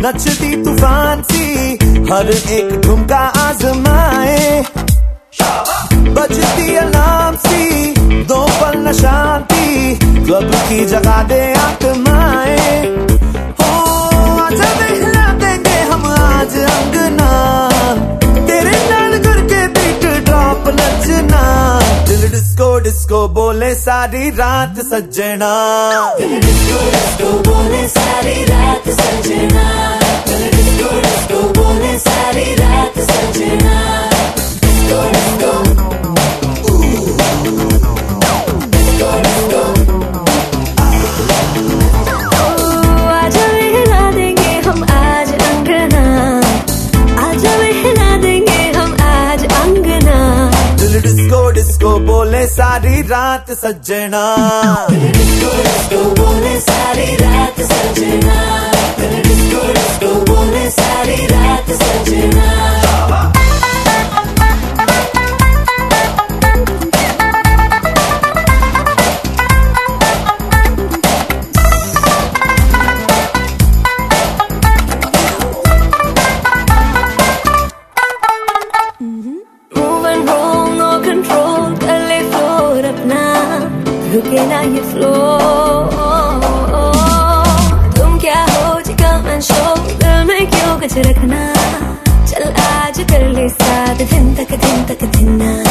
नचती तूफान सी हर एक ठुमका आजमाए, बजती अलार्म सी दो पल न शांति, क्लब की जगह दे आत्माए। हो आजा हिला देंगे हम आज अंगना, तेरे नाल करके बीट ड्रॉप नचना, दिल डिस्को डिस्को बोले सारी रात सजना, दिल डिस्को डिस्को बोले सारी रात सजना, दिल डिस्को डिस्को बोले सारी रात सजना, डिस्को डिस्को डिस्को डिस्को। आजा हिला देंगे हम आज अंगना, आजा हिला देंगे हम आज अंगना, दिल डिस्को डिस्को बोले सारी रात सजना, दिल डिस्को डिस्को बोले सारी रात सजना, दिल डिस्को डिस्को बोले सारी रात सजना। रुके ना ये फ्लो, तुम क्या हो जी कम एंड शो, दिल में क्यों कुछ रखना, चल आज कर ले साथ दिन तक दिन ना।